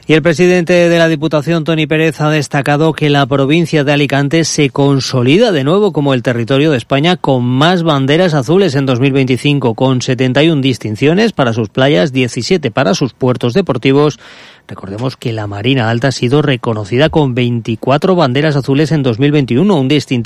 Y el presidente de la Diputación, Toni Pérez, ha destacado que la provincia de Alicante se consolida de nuevo como el territorio de España con más banderas azules en 2025, con 71 distinciones para sus playas, 17 para sus puertos deportivos. Recordemos que la Marina Alta ha sido reconocida con 24 banderas azules en 2025,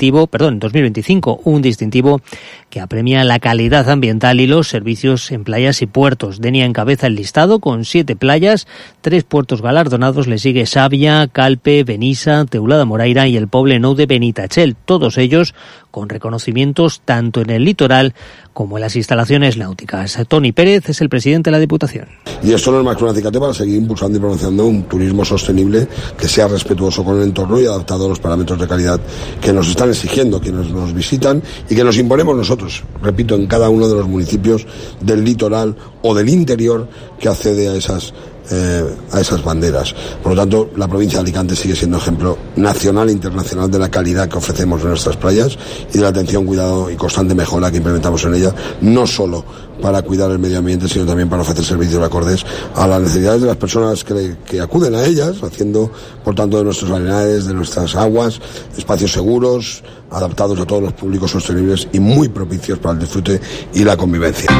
un distintivo que apremia la calidad ambiental y los servicios en playas y puertos. Denia encabeza el listado con 7 playas, 3 puertos galardonados, le sigue Savia, Calpe, Benissa, Teulada Moraira y el Poblenou de Benitachell, todos ellos con reconocimientos tanto en el litoral como en las instalaciones náuticas. Toni Pérez es el presidente de la Diputación. Y esto no es más que un acicate para seguir impulsando y promocionando un turismo sostenible que sea respetuoso con el entorno y adaptado a los parámetros de calidad que nos están exigiendo quienes nos visitan y que nos imponemos nosotros, repito, en cada uno de los municipios del litoral o del interior que accede a esas banderas. Por lo tanto, la provincia de Alicante sigue siendo ejemplo nacional e internacional de la calidad que ofrecemos en nuestras playas y de la atención, cuidado y constante mejora que implementamos en ella, no solo para cuidar el medio ambiente, sino también para ofrecer servicios acordes a las necesidades de las personas que acuden a ellas, haciendo, por tanto, de nuestros arenales, de nuestras aguas, espacios seguros, adaptados a todos los públicos sostenibles y muy propicios para el disfrute y la convivencia.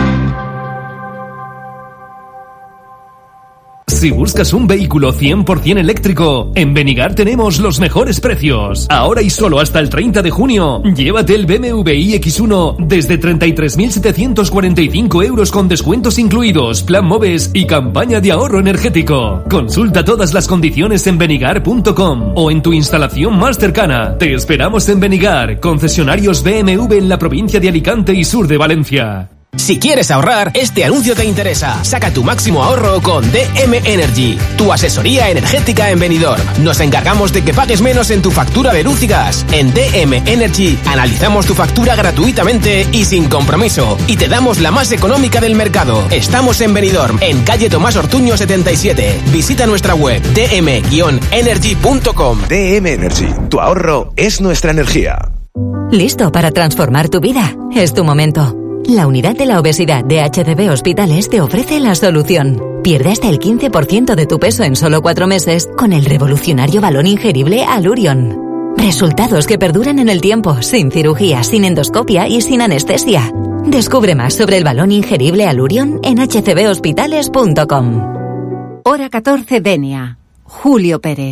Si buscas un vehículo 100% eléctrico, en Benigar tenemos los mejores precios. Ahora y solo hasta el 30 de junio, llévate el BMW iX1 desde 33.745 euros con descuentos incluidos, plan MOVES y campaña de ahorro energético. Consulta todas las condiciones en benigar.com o en tu instalación más cercana. Te esperamos en Benigar, concesionarios BMW en la provincia de Alicante y sur de Valencia. Si quieres ahorrar, este anuncio te interesa. Saca tu máximo ahorro con DM Energy, tu asesoría energética en Benidorm. Nos encargamos de que pagues menos en tu factura de luz y gas. En DM Energy analizamos tu factura gratuitamente y sin compromiso. Y te damos la más económica del mercado. Estamos en Benidorm, en calle Tomás Ortuño 77. Visita nuestra web dm-energy.com. DM Energy, tu ahorro es nuestra energía. ¿Listo para transformar tu vida? Es tu momento. La unidad de la obesidad de HCB Hospitales te ofrece la solución. Pierde hasta el 15% de tu peso en solo 4 meses con el revolucionario balón ingerible Allurion. Resultados que perduran en el tiempo, sin cirugía, sin endoscopia y sin anestesia. Descubre más sobre el balón ingerible Allurion en hcbhospitales.com. Hora 14, Denia. Julio Pérez.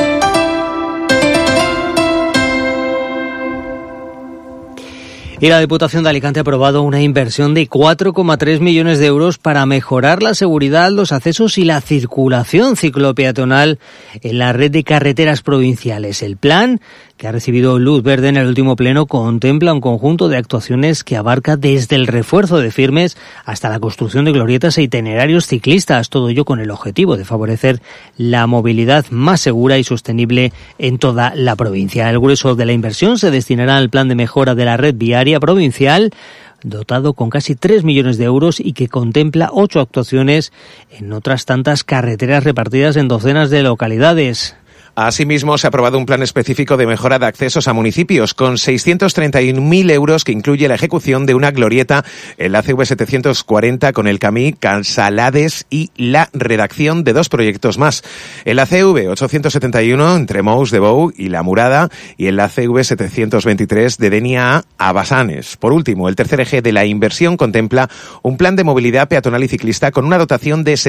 Y la Diputación de Alicante ha aprobado una inversión de 4,3 millones de euros para mejorar la seguridad, los accesos y la circulación ciclopeatonal en la red de carreteras provinciales. El plan, que ha recibido luz verde en el último pleno, contempla un conjunto de actuaciones que abarca desde el refuerzo de firmes hasta la construcción de glorietas e itinerarios ciclistas, todo ello con el objetivo de favorecer la movilidad más segura y sostenible en toda la provincia. El grueso de la inversión se destinará al plan de mejora de la red viaria provincial, dotado con casi 3 millones de euros y que contempla 8 actuaciones en otras tantas carreteras repartidas en docenas de localidades. Asimismo, se ha aprobado un plan específico de mejora de accesos a municipios con 631.000 euros que incluye la ejecución de una glorieta en la CV 740 con el Camí Cansalades y la redacción de 2 proyectos más. En la CV 871 entre Mous de Bou y La Murada y en la CV 723 de Denia a Basanes. Por último, el tercer eje de la inversión contempla un plan de movilidad peatonal y ciclista con una dotación de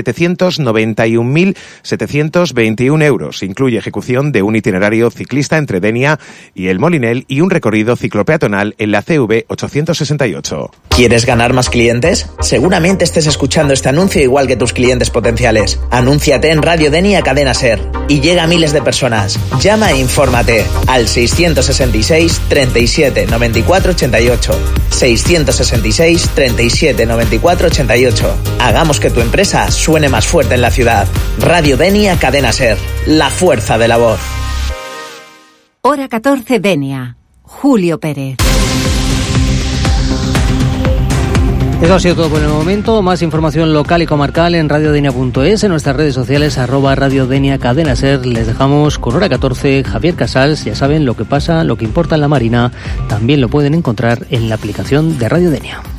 791.721 euros. Incluye ejecución de un itinerario ciclista entre Denia y el Molinel y un recorrido ciclopeatonal en la CV 868. ¿Quieres ganar más clientes? Seguramente estés escuchando este anuncio igual que tus clientes potenciales. Anúnciate en Radio Denia Cadena Ser y llega a miles de personas. Llama e infórmate al 666 37 94 88. 666 37 94 88. Hagamos que tu empresa suene más fuerte en la ciudad. Radio Denia Cadena Ser. La fuerza de la voz. Hora 14, Denia. Julio Pérez. Eso ha sido todo por el momento. Más información local y comarcal en radiodenia.es, en nuestras redes sociales, @radiodenia Cadena Ser. Les dejamos con Hora 14, Javier Casals. Ya saben lo que pasa, lo que importa en la Marina. También lo pueden encontrar en la aplicación de Radio Denia.